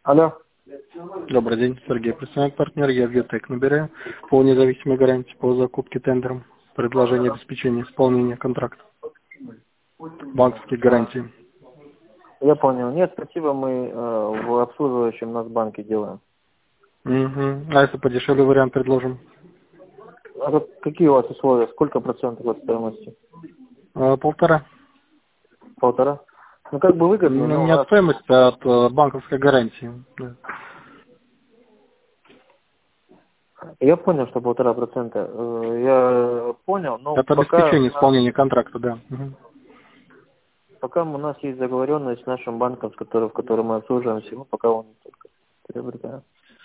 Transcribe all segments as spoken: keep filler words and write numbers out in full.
Алло. Добрый день, Сергей, профессиональный партнер, я Вьютек набираю по независимой гарантии по закупке тендером, предложение обеспечения исполнения контракта, банковские А, гарантии. я понял. Нет, спасибо, мы э, в обслуживающем нас банке делаем. Угу. А если подешевле вариант предложим? А как- какие у вас условия? Сколько процентов от стоимости? А, полтора. Полтора? Ну, как бы выгодно, Ну, но у не от нас... стоимости, а от э, банковской гарантии. Да. Я понял, что полтора процента. Э, я понял, но Это пока у обеспечение нас, исполнения контракта, да. Угу. пока у нас есть договоренность с нашим банком, с которым, в котором мы обслуживаемся, мы пока он только приобретаем.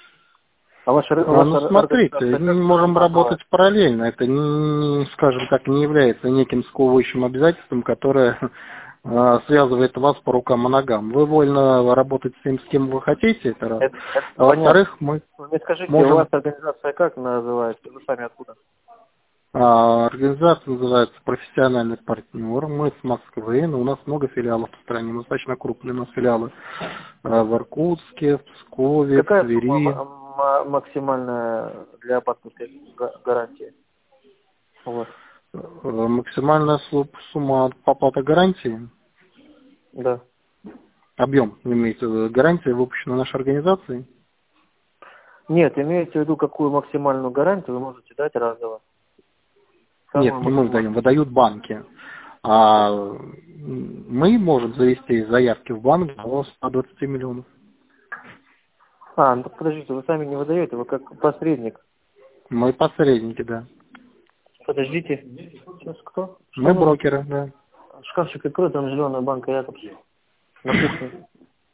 А ваша, ор- А, ну, ваша смотрите, организация мы как, как можем работать называется? параллельно. Это, не, скажем так, не является неким сковывающим обязательством, которое а, связывает вас по рукам и ногам. Вы вольно работать с тем, с кем вы хотите, это раз. Это, это А понятно. во-вторых, мы Вы мне скажите, у вас можем... организация как называется? Вы сами откуда? а, Организация называется «Профессиональный партнер». Мы с Москвы, но у нас много филиалов в стране. Мы достаточно крупные. У нас филиалы а, в Иркутске, в Пскове, в Какая сумма Твери. м- м- максимальная для банковской га- гарантии у вас? Э, Максимальная су- сумма оплаты гарантии, Да. объем, имеется в виду, гарантия выпущена нашей организацией. Нет, имеется в виду, какую максимальную гарантию вы можете дать разово? Самую Нет, не мы максимальную. выдаем, выдают банки. А мы можем завести заявки в банк до ста двадцати миллионов. А, ну подождите, вы сами не выдаете, вы как посредник. Мы посредники, да. Подождите. Сейчас кто? Что Мы нужно? брокеры, да. Шкафчик открой, там зеленая банка Якобс. На кухне.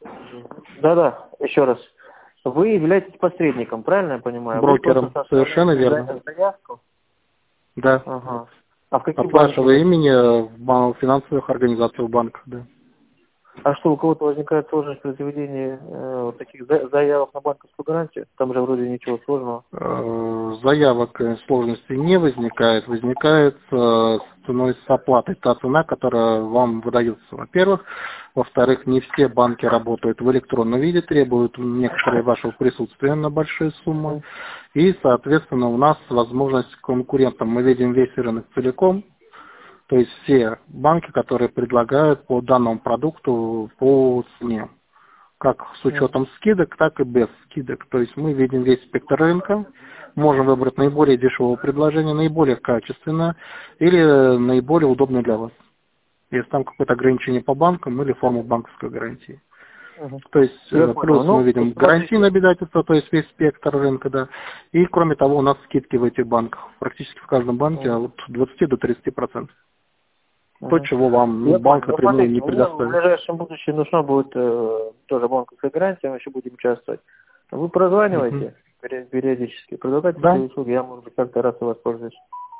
Да-да, еще раз. Вы являетесь посредником, правильно я понимаю? Вы просто Брокером, совершенно составляете верно. за- заявку. Да. Ага. А в какие От банки вашего вы? имени в ба- финансовых организациях в банках, да. А что, у кого-то возникает сложность при заведении э, вот таких за- заявок на банковскую гарантию? Там же вроде ничего сложного. Э, Заявок э, сложностей не возникает, возникает э, с ценой с оплатой та цена, которая вам выдается, во-первых. Во-вторых, не все банки работают в электронном виде, требуют некоторые вашего присутствия на большие суммы. Мгм. И, соответственно, у нас возможность конкурентам, мы видим весь рынок целиком, то есть все банки, которые предлагают по данному продукту по цене, как с Мгм. учетом скидок, так и без скидок. То есть мы видим весь спектр рынка, можем выбрать наиболее дешевое предложение, наиболее качественное или наиболее удобное для вас. Если там какое-то ограничение по банкам или форма банковской гарантии. Мгм. То есть Я э, понял. плюс мы Ну, видим гарантийные смотрите. обязательства, то есть весь спектр рынка, да. И кроме того, у нас скидки в этих банках. Практически в каждом банке Мгм. от двадцати до тридцати процентов. То, Мгм. чего вам ну, Я банк понял. Ну, напрямую не смотрите, мне в предоставит. ближайшем будущем нужна будет э, тоже банковская гарантия, мы еще будем участвовать. Вы Мгм. прозваниваете пере- периодически, предлагайте свои Да. услуги, я, может быть, как-то раз и воспользуюсь.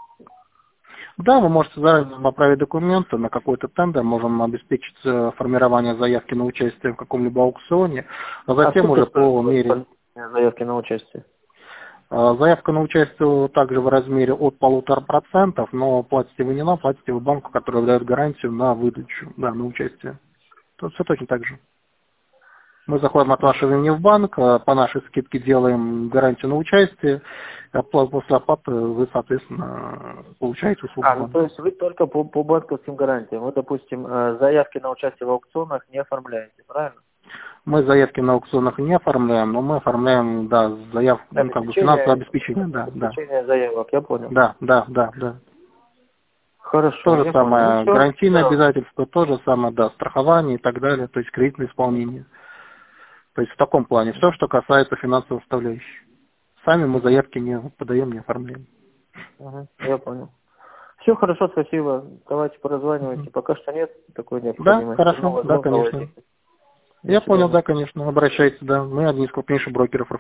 Да, вы можете заранее направить документы на какой-то тендер, можем обеспечить э, формирование заявки на участие в каком-либо аукционе, а А затем сколько уже стоит по у вас мере оформление заявки на участие? э, заявка на участие также в размере от полутора процентов, но платите вы не нам, платите вы банку, который дает гарантию на выдачу, да, на участие. Тут все точно так же. Мы заходим от вашего имени в банк, э, по нашей скидке делаем гарантию на участие, а по- после оплаты вы, соответственно, получаете услугу А, ну то банка. есть вы только по, по банковским гарантиям. Вы, допустим, э, заявки на участие в аукционах не оформляете, правильно? Мы заявки на аукционах не оформляем, но мы оформляем, да, заявку, ну, как бы финансовое Обеспечение, обеспечение, да, да, обеспечение заявок, я понял. да, да, да, да. То Хорошо, же я понял. Ну самое все, гарантийное да. обязательство, то же самое, да, страхование и так далее, то есть кредитное исполнение. То есть в таком плане, все, что касается финансовой составляющей. Сами мы заявки не подаем, не оформляем. Угу, я понял. Все хорошо, спасибо. Давайте Мгм. поразванивайте. Пока что нет такой Да, необходимости. Но хорошо, да, возможно конечно. возникнет. До Я понял, свидания. да, конечно, обращайтесь, да. Мы один из крупнейших брокеров